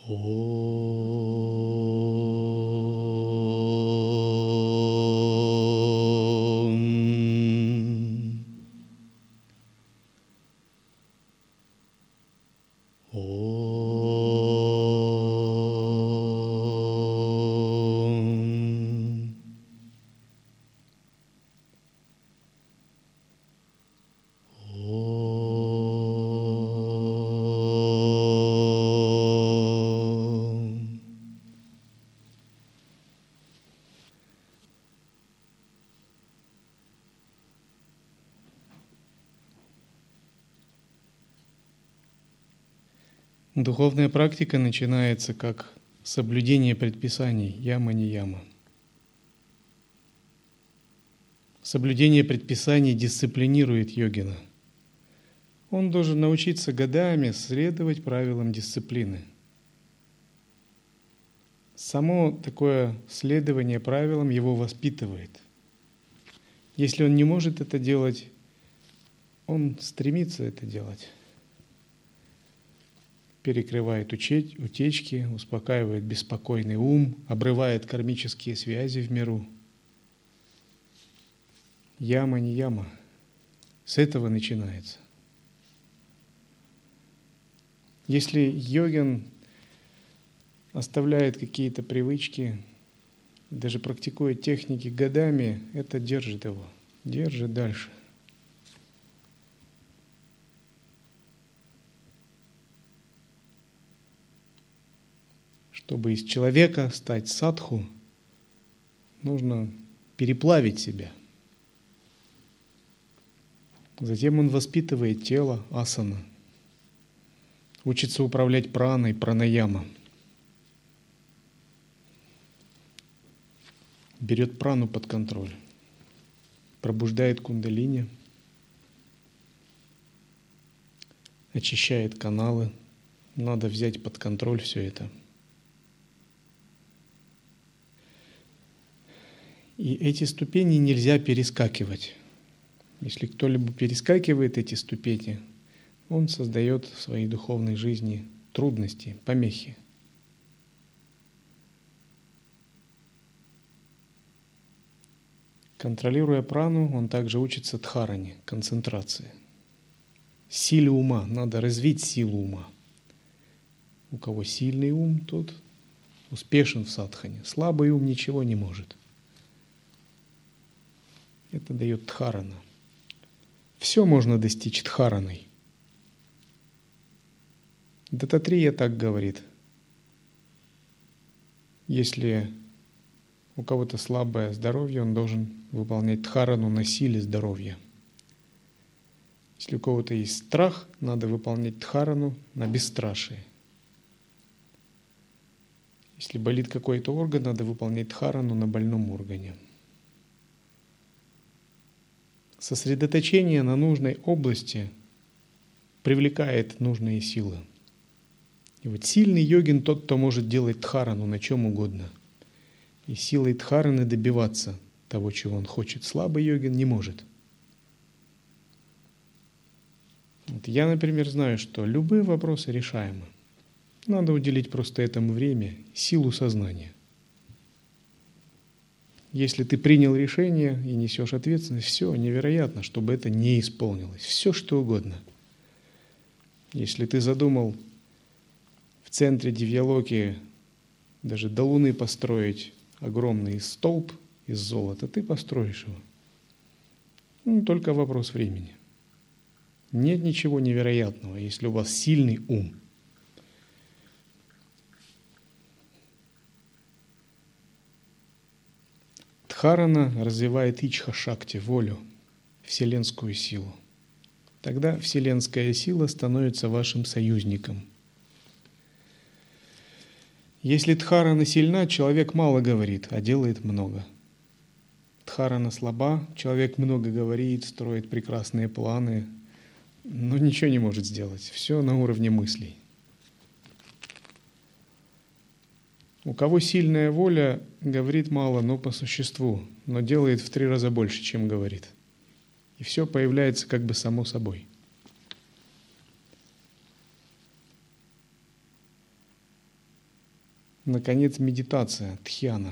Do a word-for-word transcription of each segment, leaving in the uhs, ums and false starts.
Духовная практика начинается как соблюдение предписаний яма-нияма. Соблюдение предписаний дисциплинирует йогина. Он должен научиться годами следовать правилам дисциплины. Само такое следование правилам его воспитывает. Если он не может это делать, он стремится это делать. Перекрывает утечки, успокаивает беспокойный ум, обрывает кармические связи в миру. Яма не яма. С этого начинается. Если йогин оставляет какие-то привычки, даже практикует техники годами, это держит его, держит дальше. Чтобы из человека стать садху, нужно переплавить себя. Затем он воспитывает тело, асана, учится управлять праной, пранаяма. Берет прану под контроль, пробуждает кундалини, очищает каналы. Надо взять под контроль все это. И эти ступени нельзя перескакивать. Если кто-либо перескакивает эти ступени, он создает в своей духовной жизни трудности, помехи. Контролируя прану, он также учится дхаране, концентрации. Силе ума, надо развить силу ума. У кого сильный ум, тот успешен в садхане. Слабый ум ничего не может. Это дает дхарана. Все можно достичь дхараной. Даттатрия так говорит. Если у кого-то слабое здоровье, он должен выполнять дхарану на силе здоровья. Если у кого-то есть страх, надо выполнять дхарану на бесстрашие. Если болит какой-то орган, надо выполнять дхарану на больном органе. Сосредоточение на нужной области привлекает нужные силы. И вот сильный йогин тот, кто может делать дхарану на чем угодно. И силой дхараны добиваться того, чего он хочет. Слабый йогин не может. Вот я, например, знаю, что любые вопросы решаемы. Надо уделить просто этому время, силу сознания. Если ты принял решение и несешь ответственность, все невероятно, чтобы это не исполнилось. Все, что угодно. Если ты задумал в центре Дивьялоки даже до Луны построить огромный столб из золота, ты построишь его. Ну, только вопрос времени. Нет ничего невероятного, если у вас сильный ум. Дхарана развивает ичха-шакти, волю, вселенскую силу. Тогда вселенская сила становится вашим союзником. Если дхарана сильна, человек мало говорит, а делает много. Дхарана слаба, человек много говорит, строит прекрасные планы, но ничего не может сделать. Все на уровне мыслей. У кого сильная воля, говорит мало, но по существу, но делает в три раза больше, чем говорит. И все появляется как бы само собой. Наконец, медитация, дхьяна.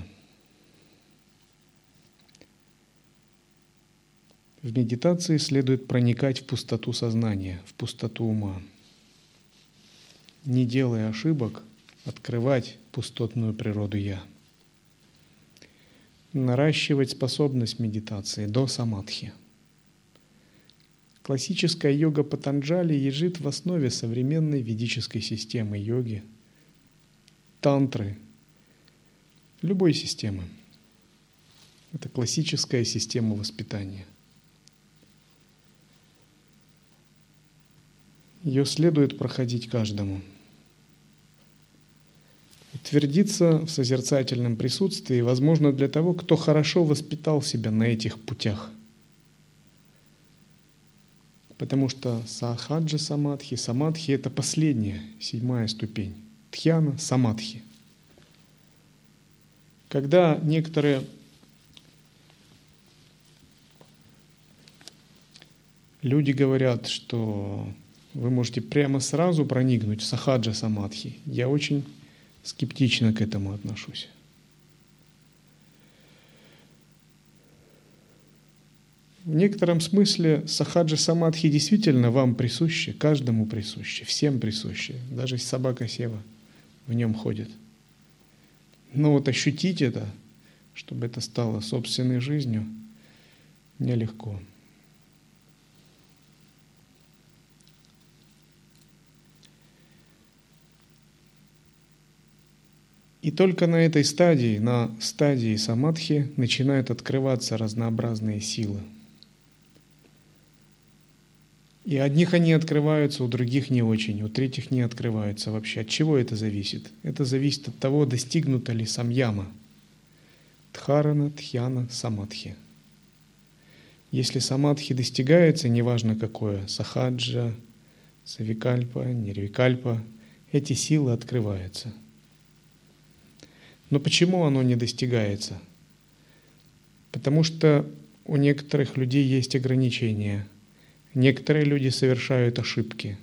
В медитации следует проникать в пустоту сознания, в пустоту ума. Не делая ошибок, открывать пустотную природу «Я». Наращивать способность медитации до самадхи. Классическая йога Патанджали лежит в основе современной ведической системы йоги, тантры, любой системы. Это классическая система воспитания. Ее следует проходить каждому. Утвердиться в созерцательном присутствии возможно для того, кто хорошо воспитал себя на этих путях. Потому что сахаджа самадхи, самадхи — это последняя, седьмая ступень. Дхьяна — самадхи. Когда некоторые люди говорят, что вы можете прямо сразу проникнуть в сахаджа самадхи, я очень скептично к этому отношусь. В некотором смысле сахаджа самадхи действительно вам присуще, каждому присуще, всем присуще. Даже собака Сева в нем ходит. Но вот ощутить это, чтобы это стало собственной жизнью, нелегко. И только на этой стадии, на стадии самадхи, начинают открываться разнообразные силы. И одних они открываются, у других не очень, у третьих не открываются вообще. От чего это зависит? Это зависит от того, достигнута ли самьяма. Дхарана, дхьяна, самадхи. Если самадхи достигается, неважно какое, сахаджа, савикальпа, нирвикальпа, эти силы открываются. Но почему оно не достигается? Потому что у некоторых людей есть ограничения. Некоторые люди совершают ошибки.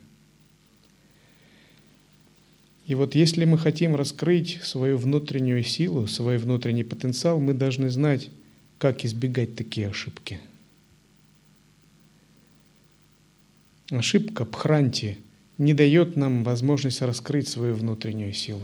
И вот если мы хотим раскрыть свою внутреннюю силу, свой внутренний потенциал, мы должны знать, как избегать такие ошибки. Ошибка бхранти не дает нам возможность раскрыть свою внутреннюю силу.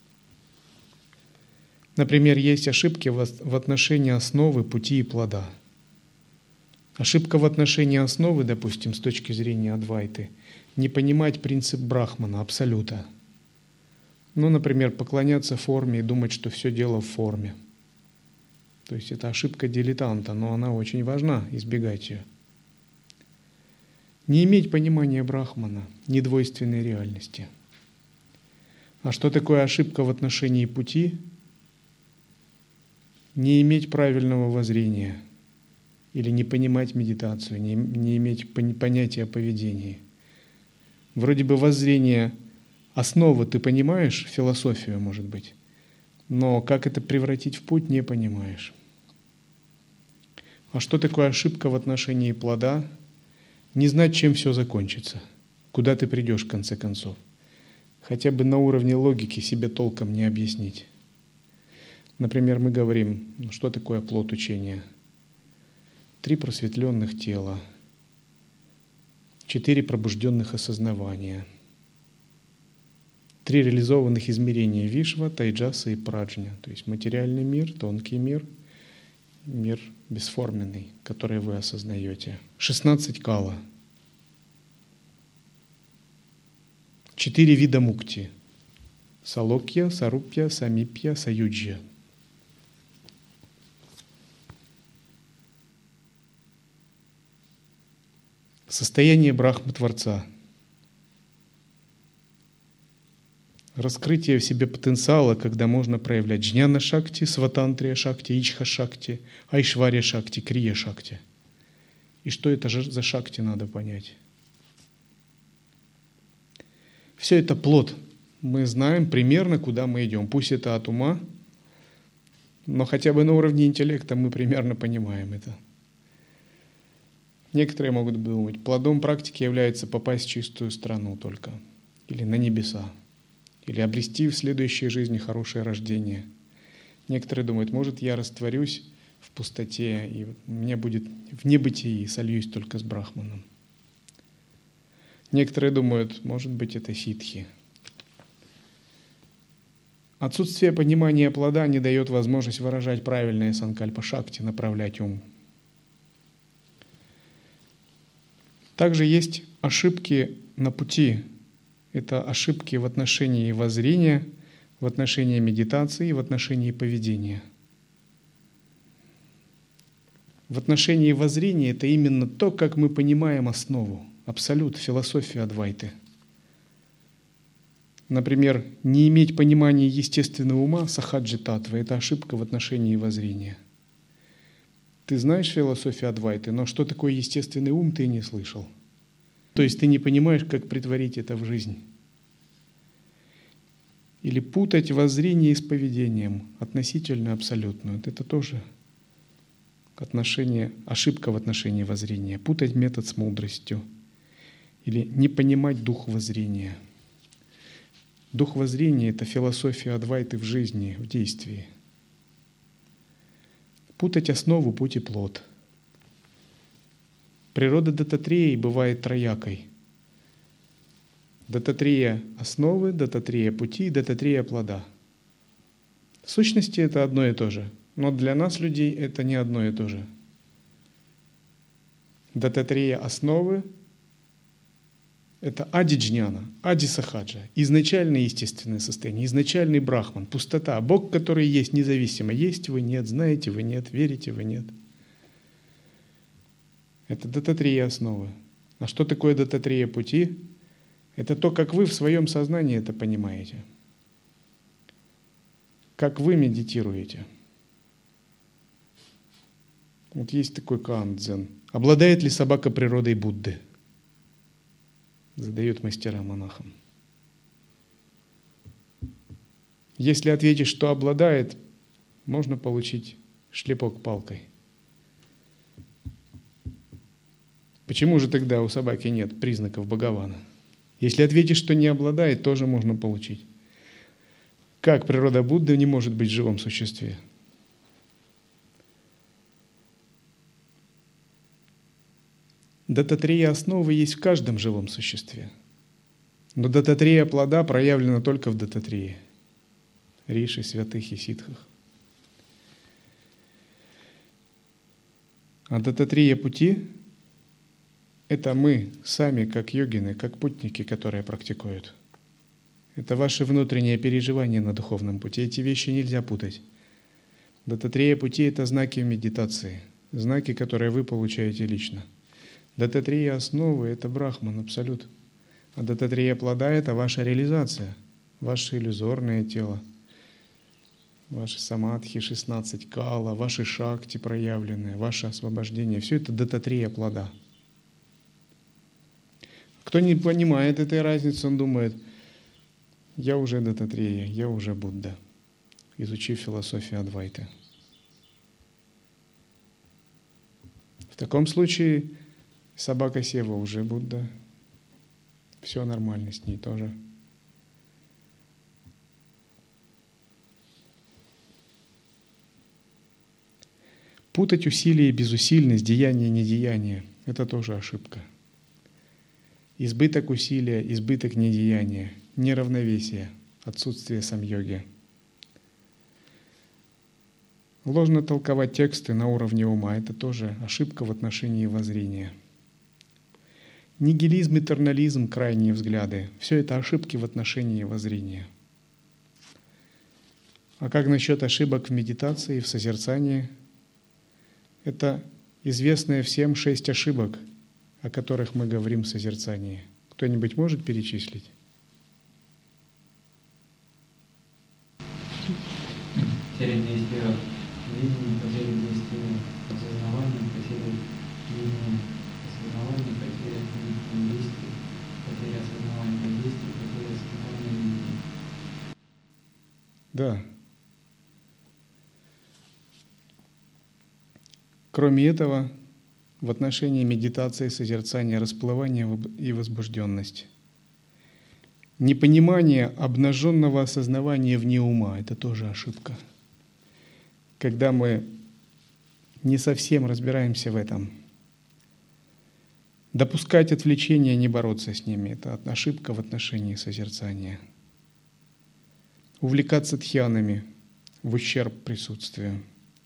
Например, есть ошибки в отношении основы, пути и плода. Ошибка в отношении основы, допустим, с точки зрения Адвайты, не понимать принцип Брахмана, абсолюта. Ну, например, поклоняться форме и думать, что все дело в форме. То есть это ошибка дилетанта, но она очень важна, избегать ее. Не иметь понимания Брахмана, недвойственной реальности. А что такое ошибка в отношении пути? Не иметь правильного воззрения. Или не понимать медитацию, не, не иметь понятия о поведении. Вроде бы воззрение, основы ты понимаешь, философию, может быть, но как это превратить в путь, не понимаешь. А что такое ошибка в отношении плода? Не знать, чем все закончится, куда ты придешь в конце концов. Хотя бы на уровне логики себе толком не объяснить. Например, мы говорим, что такое плод учения? Три просветленных тела, четыре пробужденных осознавания, три реализованных измерения Вишва, Тайджаса и Праджня, то есть материальный мир, тонкий мир, мир бесформенный, который вы осознаете. шестнадцать кала, четыре вида мукти: салокья, сарупья, самипья, саюджья. Состояние Брахмы-Творца. Раскрытие в себе потенциала, когда можно проявлять джняна-шакти, сватантрия-шакти, ичха-шакти, айшвария-шакти, крия-шакти. И что это за шакти, надо понять. Все это плод. Мы знаем примерно, куда мы идем. Пусть это от ума, но хотя бы на уровне интеллекта мы примерно понимаем это. Некоторые могут думать, плодом практики является попасть в чистую страну только, или на небеса. или обрести в следующей жизни хорошее рождение. Некоторые думают, может, я растворюсь в пустоте, и у меня будет в небытии, и сольюсь только с Брахманом. Некоторые думают, может быть, это ситхи. Отсутствие понимания плода не дает возможность выражать правильные санкальпа-шакти, направлять ум. Также есть ошибки на пути. Это ошибки в отношении воззрения, в отношении медитации, в отношении поведения. В отношении воззрения это именно то, как мы понимаем основу, абсолют, философию Адвайты. Например, не иметь понимания естественного ума, сахаджи татва, это ошибка в отношении воззрения. Ты знаешь философию Адвайты, но что такое естественный ум, ты не слышал. То есть ты не понимаешь, как претворить это в жизнь. Или путать воззрение с поведением, относительно абсолютную. Это тоже отношение, ошибка в отношении воззрения. Путать метод с мудростью. Или не понимать дух воззрения. Дух воззрения — это философия Адвайты в жизни, в действии. Путать основу, путь и плод. Природа Даттатреи бывает троякой. Даттатрея основы, Даттатрея пути, Даттатрея плода. В сущности это одно и то же, но для нас, людей, это не одно и то же. Даттатрея основы — это ади-джняна, ади-сахаджа, изначальное естественное состояние, изначальный брахман, пустота, Бог, который есть независимо. Есть вы, нет, знаете вы, нет, верите вы, нет. Это Даттатрея основы. А что такое Даттатрея пути? Это то, как вы в своем сознании это понимаете. Как вы медитируете. Вот есть такой каан-дзен. Обладает ли собака природой Будды? Задают мастера монахам. Если ответишь, что обладает, можно получить шлепок палкой. Почему же тогда у собаки нет признаков Бхагавана? Если ответишь, что не обладает, тоже можно получить. Как природа Будды не может быть в живом существе? Даттатрея основы есть в каждом живом существе. Но Даттатрея плода проявлена только в Даттатрее, риши, святых и ситхах. А Даттатрея пути — это мы сами, как йогины, как путники, которые практикуют. Это ваши внутренние переживания на духовном пути. Эти вещи нельзя путать. Даттатрея пути — это знаки в медитации, знаки, которые вы получаете лично. Даттатрея основы — это брахман, абсолют. А Даттатрея плода — это ваша реализация, ваше иллюзорное тело, ваши самадхи, шестнадцать кала, ваши шакти проявленные, ваше освобождение. Все это Даттатрея плода. Кто не понимает этой разницы, он думает, я уже Даттатрея, я уже Будда, изучив философию Адвайты. В таком случае собака Сева уже Будда, все нормально с ней тоже. Путать усилие и безусильность, деяние и недеяние — это тоже ошибка. Избыток усилия, избыток недеяния, неравновесие, отсутствие самьоги. Ложно толковать тексты на уровне ума — это тоже ошибка в отношении воззрения. Нигилизм и тернализм, крайние взгляды — все это ошибки в отношении воззрения. А как насчет ошибок в медитации, в созерцании? Это известные всем шесть ошибок, о которых мы говорим в созерцании. Кто-нибудь может перечислить? Потеря действия видения, потеря действия осознавания, потеря видения осознавания, потеря видения действий, потеря осознавания действий, потеря осознавания видения. Да. Кроме этого, в отношении медитации, созерцания, расплывания и возбужденность. Непонимание обнаженного осознавания вне ума – это тоже ошибка. Когда мы не совсем разбираемся в этом. Допускать отвлечения, не бороться с ними – это ошибка в отношении созерцания. Увлекаться дхьянами в ущерб присутствию.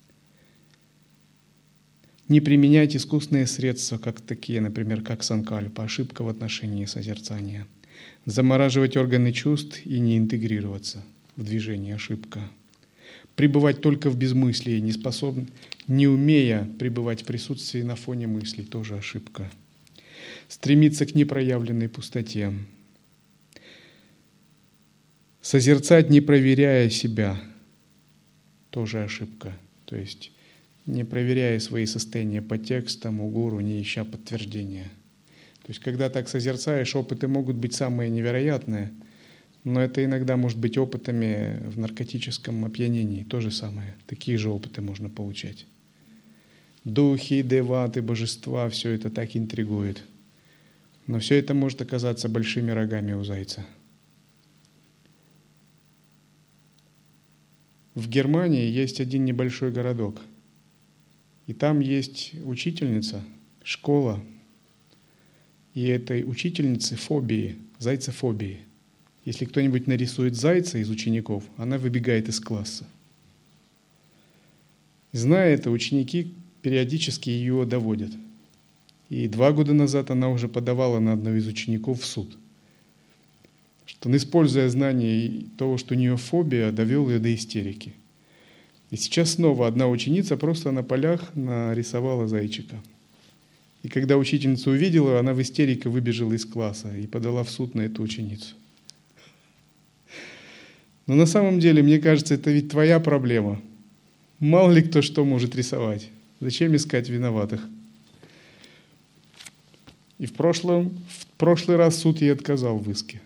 Не применять искусственные средства, как такие, например, как санкальпа, ошибка в отношении созерцания. Замораживать органы чувств и не интегрироваться в движение, ошибка. Пребывать только в безмыслии, не способен, не умея пребывать в присутствии на фоне мыслей, тоже ошибка. Стремиться к непроявленной пустоте. Созерцать, не проверяя себя, тоже ошибка. То есть не проверяя свои состояния по текстам, у гуру, не ища подтверждения. То есть когда так созерцаешь, опыты могут быть самые невероятные, но это иногда может быть опытами в наркотическом опьянении. То же самое. Такие же опыты можно получать. Духи, деваты, божества, все это так интригует. Но все это может оказаться большими рогами у зайца. В Германии есть один небольшой городок. И там есть учительница, школа. И этой учительнице фобии, зайцефобии. Если кто-нибудь нарисует зайца из учеников, она выбегает из класса. Зная это, ученики периодически ее доводят. И два года назад она уже подавала на одного из учеников в суд, что он, используя знание того, что у нее фобия, довел ее до истерики. И сейчас снова одна ученица просто на полях нарисовала зайчика. И когда учительница увидела, она в истерике выбежала из класса и подала в суд на эту ученицу. Но на самом деле, мне кажется, это ведь твоя проблема. Мало ли кто что может рисовать. Зачем искать виноватых? И в прошлом, в прошлый раз суд ей отказал в иске.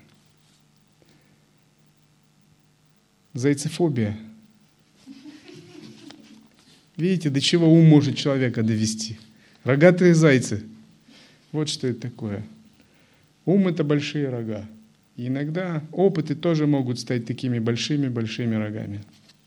Зайцефобия. Видите, до чего ум может человека довести? Рогатые зайцы. Вот что это такое. Ум – это большие рога. И иногда опыты тоже могут стать такими большими-большими рогами.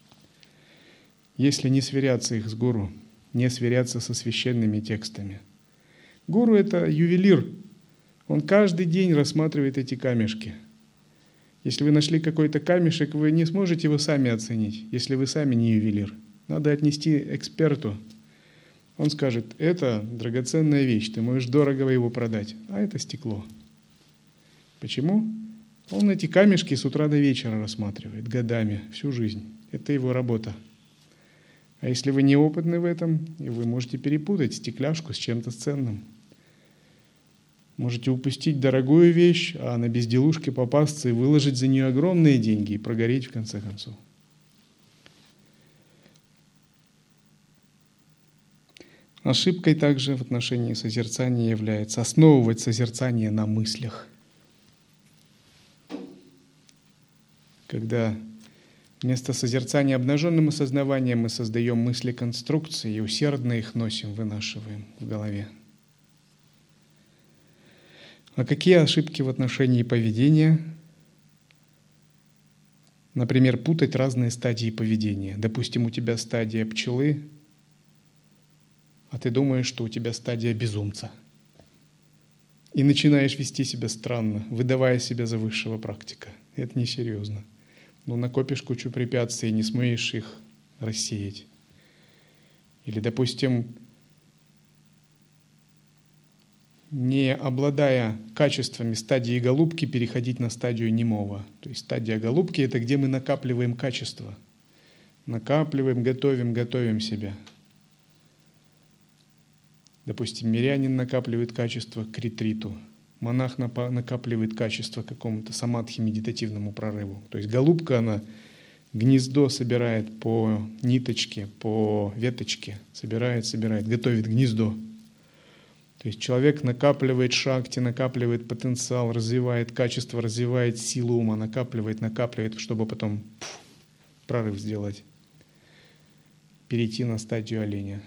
Если не сверяться их с гуру, не сверяться со священными текстами. Гуру – это ювелир. Он каждый день рассматривает эти камешки. Если вы нашли какой-то камешек, вы не сможете его сами оценить, если вы сами не ювелир. Надо отнести эксперту. Он скажет: это драгоценная вещь, ты можешь дорого его продать, а это стекло. Почему? Он эти камешки с утра до вечера рассматривает, годами, всю жизнь. Это его работа. А если вы неопытны в этом, вы можете перепутать стекляшку с чем-то ценным. Можете упустить дорогую вещь, а на безделушке попасться и выложить за нее огромные деньги и прогореть в конце концов. Ошибкой также в отношении созерцания является основывать созерцание на мыслях. Когда вместо созерцания обнаженным осознаванием мы создаем мысли-конструкции и усердно их носим, вынашиваем в голове. А какие ошибки в отношении поведения? Например, путать разные стадии поведения. Допустим, у тебя стадия пчелы, а ты думаешь, что у тебя стадия безумца. И начинаешь вести себя странно, выдавая себя за высшего практика. Это несерьезно. Но накопишь кучу препятствий и не сумеешь их рассеять. Или, допустим, не обладая качествами стадии голубки, переходить на стадию немого. То есть стадия голубки – это где мы накапливаем качество. Накапливаем, готовим, готовим себя. Допустим, мирянин накапливает качество к ретриту, монах накапливает качество к какому-то самадхи, медитативному прорыву. То есть голубка, она гнездо собирает по ниточке, по веточке, собирает, собирает, готовит гнездо. То есть человек накапливает шакти, накапливает потенциал, развивает качество, развивает силу ума, накапливает, накапливает, чтобы потом пфф, прорыв сделать, перейти на стадию оленя.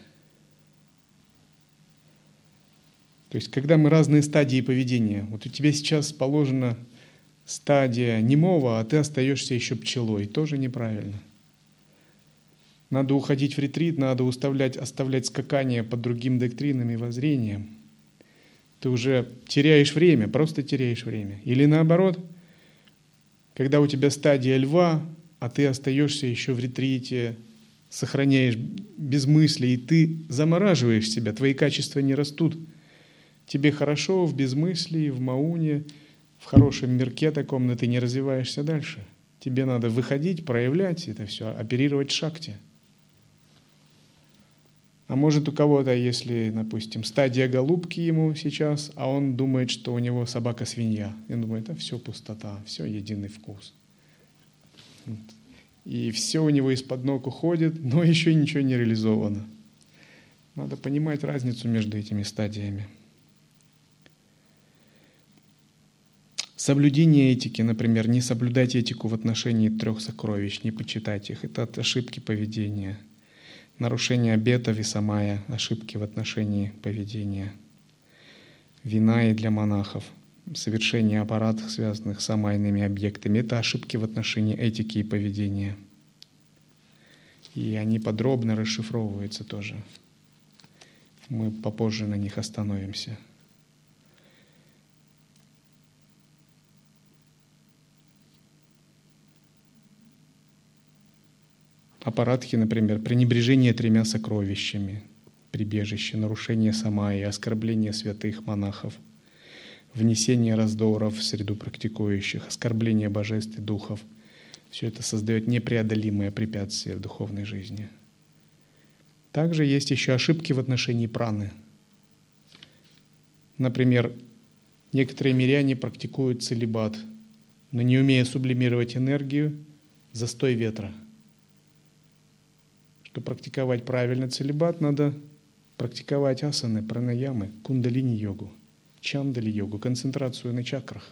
То есть, когда мы разные стадии поведения, вот у тебя сейчас положено стадия немого, а ты остаешься еще пчелой. Тоже неправильно. Надо уходить в ретрит, надо уставлять, оставлять скакание под другим доктринам и воззрением. Ты уже теряешь время, просто теряешь время. Или наоборот, когда у тебя стадия льва, а ты остаешься еще в ретрите, сохраняешь безмыслие, и ты замораживаешь себя, твои качества не растут. Тебе хорошо в безмыслии, в мауне, в хорошем мирке таком, но ты не развиваешься дальше. Тебе надо выходить, проявлять это все, оперировать шакти. А может у кого-то, если, допустим, стадия голубки ему сейчас, а он думает, что у него собака-свинья. И он думает, это все пустота, все единый вкус. И все у него из-под ног уходит, но еще ничего не реализовано. Надо понимать разницу между этими стадиями. Соблюдение этики, например, не соблюдать этику в отношении трех сокровищ, не почитать их. Это от ошибки поведения. Нарушение обетов и самая, ошибки в отношении поведения. Вина и для монахов. Совершение аппаратов, связанных с самайными объектами. Это ошибки в отношении этики и поведения. И они подробно расшифровываются тоже. Мы попозже на них остановимся. Аппаратхи, например, пренебрежение тремя сокровищами, прибежище, нарушение самаи, оскорбление святых монахов, внесение раздоров в среду практикующих, оскорбление божеств и духов. Все это создает непреодолимые препятствия в духовной жизни. Также есть еще ошибки в отношении праны. Например, некоторые миряне практикуют целибат, но не умея сублимировать энергию, застой ветра. Чтобы практиковать правильно целибат, надо практиковать асаны, пранаямы, кундалини-йогу, чандали-йогу, концентрацию на чакрах.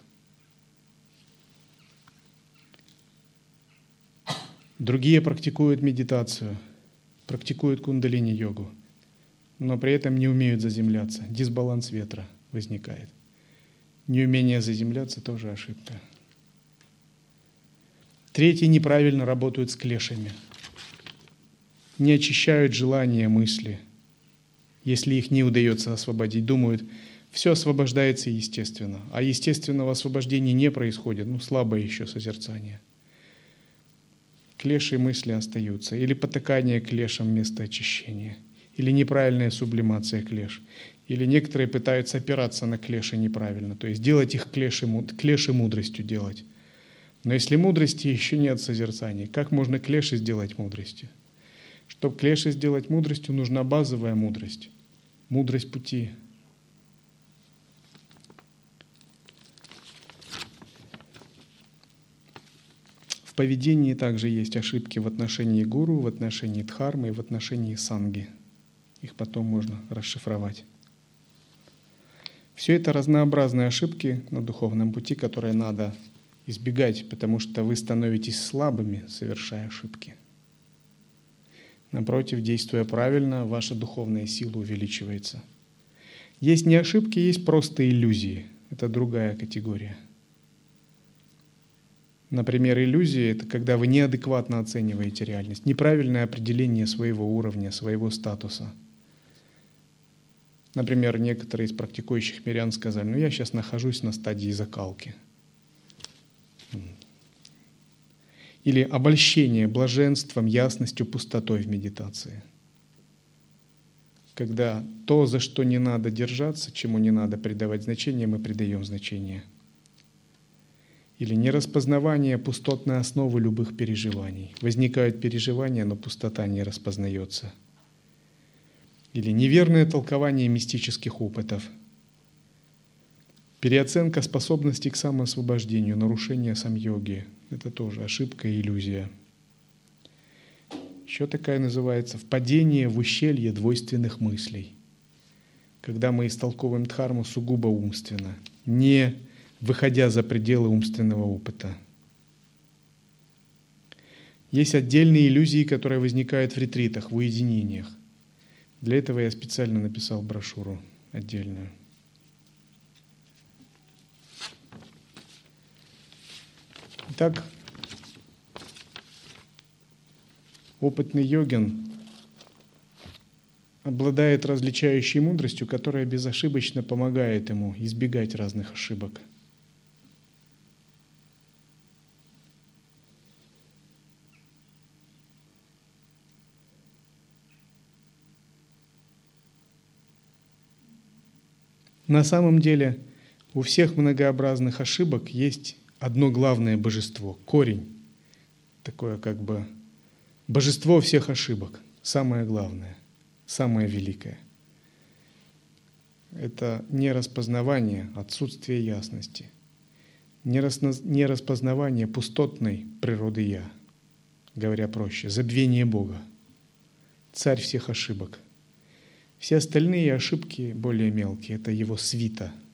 Другие практикуют медитацию, практикуют кундалини-йогу, но при этом не умеют заземляться. Дисбаланс ветра возникает. Неумение заземляться тоже ошибка. Третьи неправильно работают с клешами. Не очищают желания, мысли. Если их не удается освободить, думают, все освобождается естественно. А естественного освобождения не происходит, ну слабое еще созерцание. Клеши и мысли остаются. Или потакание клешам вместо очищения. Или неправильная сублимация клеш. Или некоторые пытаются опираться на клеши неправильно. То есть делать их клеши, клеши мудростью делать. Но если мудрости еще нет созерцания, как можно клеши сделать мудростью? Чтобы клеши сделать мудростью, нужна базовая мудрость. Мудрость пути. В поведении также есть ошибки в отношении гуру, в отношении дхармы и в отношении санги. Их потом можно расшифровать. Все это разнообразные ошибки на духовном пути, которые надо избегать, потому что вы становитесь слабыми, совершая ошибки. Напротив, действуя правильно, ваша духовная сила увеличивается. Есть не ошибки, есть просто иллюзии. Это другая категория. Например, иллюзии — это когда вы неадекватно оцениваете реальность, неправильное определение своего уровня, своего статуса. Например, некоторые из практикующих мирян сказали, ну я сейчас нахожусь на стадии закалки. Или обольщение блаженством, ясностью, пустотой в медитации. Когда то, за что не надо держаться, чему не надо придавать значение, мы придаем значение. Или нераспознавание пустотной основы любых переживаний. Возникают переживания, но пустота не распознается. Или неверное толкование мистических опытов. Переоценка способностей к самоосвобождению, нарушение самьоги. Это тоже ошибка и иллюзия. Еще такая называется впадение в ущелье двойственных мыслей. Когда мы истолковываем дхарму сугубо умственно, не выходя за пределы умственного опыта. Есть отдельные иллюзии, которые возникают в ретритах, в уединениях. Для этого я специально написал брошюру отдельную. Итак, опытный йогин обладает различающей мудростью, которая безошибочно помогает ему избегать разных ошибок. На самом деле у всех многообразных ошибок есть одно главное божество, корень, такое как бы божество всех ошибок, самое главное, самое великое. Это нераспознавание, отсутствие ясности, нераспознавание пустотной природы «я», говоря проще, забвение Бога, царь всех ошибок. Все остальные ошибки, более мелкие, это его свита –